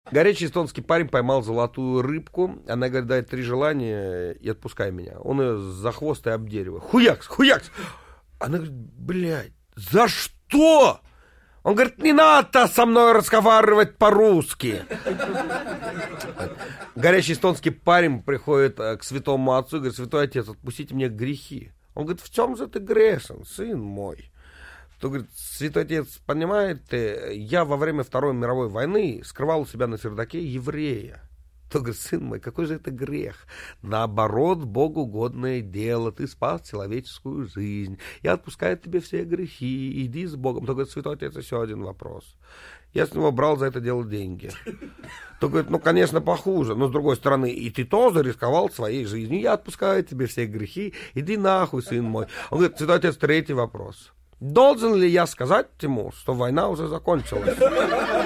Горячий эстонский парень поймал золотую рыбку. Она говорит, дай 3 желания и отпускай меня. Он ее за хвост и об дерево. Хуякс, хуякс. Она говорит, блядь, за что? Он говорит, не надо со мной разговаривать по-русски. Горячий эстонский парень приходит к святому отцу и говорит, святой отец, отпустите мне грехи. Он говорит, в чем же ты грешен, сын мой? То говорит, святой отец, понимаете, я во время Второй мировой войны скрывал у себя на чердаке еврея. То говорит, сын мой, какой же это грех? Наоборот, Богу угодное дело, ты спас человеческую жизнь. Я отпускаю тебе все грехи, иди с Богом. То говорит, святой отец, еще один вопрос. Я с него брал за это дело деньги. То говорит, ну, конечно, похуже, но с другой стороны, и ты тоже рисковал своей жизнью. Я отпускаю тебе все грехи, иди нахуй, сын мой. Он говорит, святой отец, 3-й вопрос. Должен ли я сказать ему, что война уже закончилась?